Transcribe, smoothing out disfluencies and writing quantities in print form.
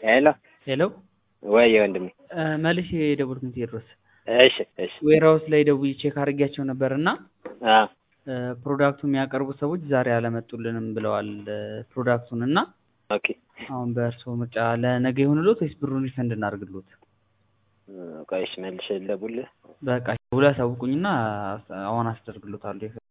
ሄሎ ሄሎ ወይ ወንድሜ መልሼ የደወልኩት ቴዎድሮስ እሺ ዌርሃውስ ላይ ደውዬ ቼክ አድርጌያቸው ነበርና አ ፕሮዳክቱ የሚያቀርቡ ሰዎች ዛሬ አላመጡልንም ብለዋል ፕሮዳክቱን እና ኦኬ አሁን በእርስዎ ምርጫ ለነገ ይሁንልዎት ወይስ ብሩን ሪፈንድ እናድርግልዎት? ቆይሽ መልሼ ልደውልልህ። በቃ ሁለት አሳውቁኝና አሁን አስደርግልዎታለሁ።